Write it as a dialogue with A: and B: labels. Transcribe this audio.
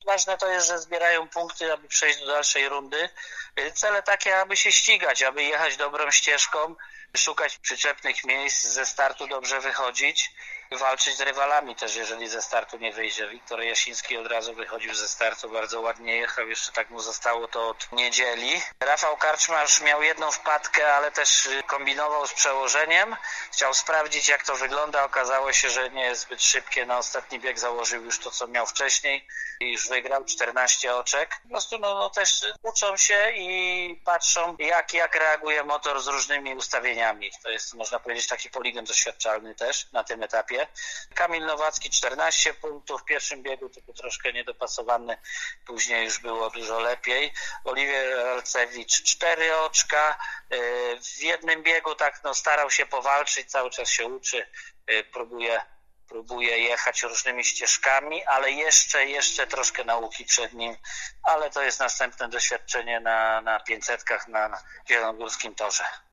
A: Ważne to jest, że zbierają punkty, aby przejść do dalszej rundy. Cele takie, aby się ścigać, aby jechać dobrą ścieżką, szukać przyczepnych miejsc, ze startu dobrze wychodzić, walczyć z rywalami też, jeżeli ze startu nie wyjdzie. Wiktor Jasiński od razu wychodził ze startu, bardzo ładnie jechał, jeszcze tak mu zostało to od niedzieli. Rafał Karczmarz miał jedną wpadkę, ale też kombinował z przełożeniem. Chciał sprawdzić, jak to wygląda. Okazało się, że nie jest zbyt szybkie. Na ostatni bieg założył już to, co miał wcześniej i już wygrał 14 oczek. Po prostu też uczą się i patrzą, jak reaguje motor z różnymi ustawieniami. To jest, można powiedzieć, taki poligon doświadczalny też na tym etapie. Kamil Nowacki 14 punktów w pierwszym biegu, tylko troszkę niedopasowany, później już było dużo lepiej. Oliwier Ralcewicz 4 oczka, w jednym biegu starał się powalczyć, cały czas się uczy, próbuje jechać różnymi ścieżkami, ale jeszcze troszkę nauki przed nim, ale to jest następne doświadczenie na 500-kach na Zielonogórskim torze.